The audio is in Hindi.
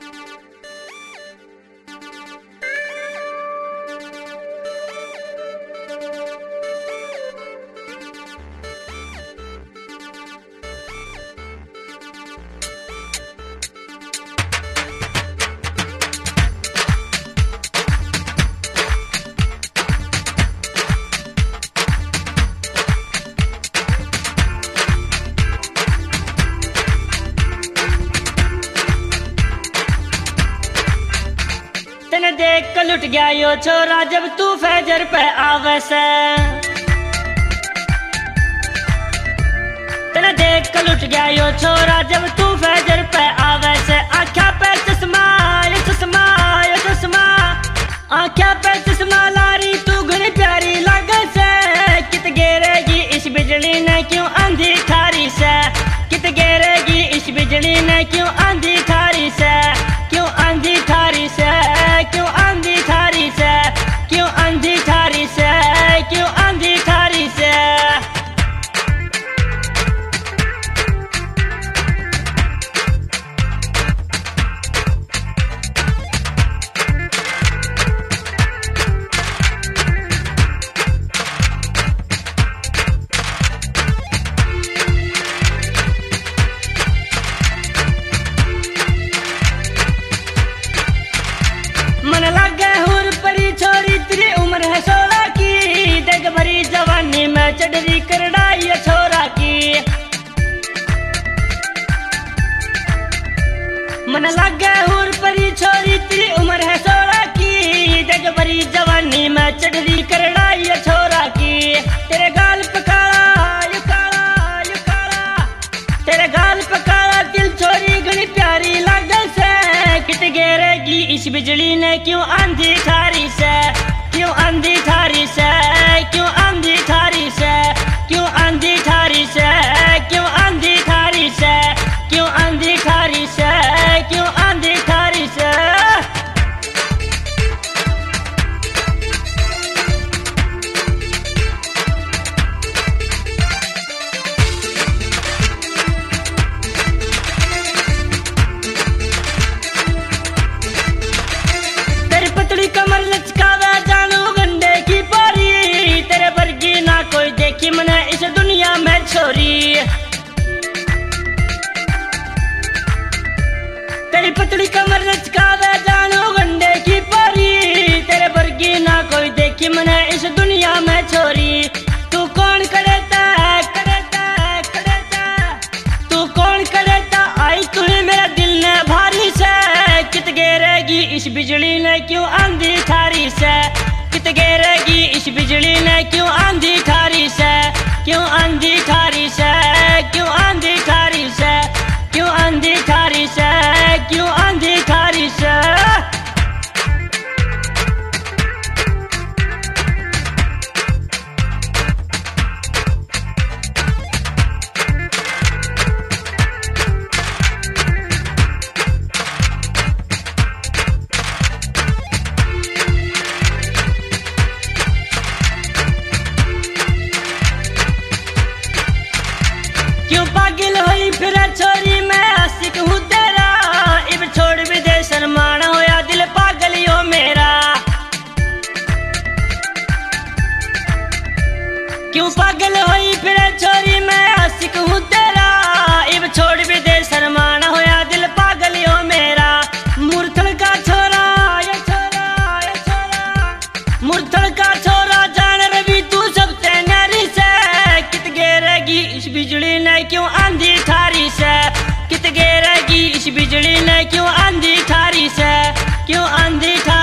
तेने देख के लुट गया यो छोरा जब तू फजर पे आवे से। तेने देख के लुट गया यो छोरा जब तू फजर पे आवे से। आँखा पे चश्मा यो चश्मा यो चश्मा, आँखा पे चश्मा लारी तू घनी प्यारी लागे से। कित गिरेगी इस बिजली ने क्यों आंधी थारी से, कित गिरेगी इस बिजली ने क्यों आंधी थारी से, क्यों आंधी थारी से, क्यों आंधी थारी से, क्यों आंधी थारी से, क्यों आंधी थारी से। मन लागे हुर परी छोरी तेरी उम्र है 16 की, देख भरी जवानी में चढ़री करड़ाई छोरा की। मन लागे हुर परी छोरी तेरी उम्र है 16 की, देख भरी जवानी में चढ़री करड़ाई छोरा की। तेरे गाल पे काला यो काला यो काला, तेरे गाल पे काला दिल छोरी घनी प्यारी लागे से। कित गिरेगी इस बिजली ने क्यों आंधी थारी से, क्यों आंधी थारी से, क्यों आंधी थारी से, क्यों आंधी थारी से, क्यों आंधी थारी से, क्यों आंधी थारी से, क्यों आंधी थारी से। तेरी पतली कमर लचकावे जानू गंडे की पारी, तेरे वर्गी ना कोई देखी मने इस दुनिया में छोरी। तेरी पतली कमर लचकावे जानू गंडे की पारी, तेरे वर्गी ना कोई देखी मने इस दुनिया में छोरी। तू कौन करेता करेता करेता, तू कौन करेता आई तूने मेरा दिल ने भारी से। कित गिरेगी इस बिजली ने क्यों आंधी थारी से, कित गिरेगी इस बिजली ने क्यों आंधी थारी से, क्यों आंधी थारी से, क्यों आंधी थारी से, क्यों आंधी थारी से, क्यों आंधी थारी से। क्यों पागल होई फिर छोरी मैं आशिक हूँ तेरा, इब छोड़ भी दे शर्माना होया दिल पागल यो मेरा। क्यों पागल होई फिर छोरी मैं आशिक हूँ तेरा, इब छोड़ भी दे शर्माना होया दिल पागल यो मेरा। मुरथल का छोरा ये छोरा ये छोरा, मुरथल का छोरा जान रवि तू सबसे न्यारी से। कित गिरेगी इस बिजली ने क्यों आंधी थारी से, कित गिरेगी इस बिजली ने क्यों आंधी थारी से, क्यों आंधी थारी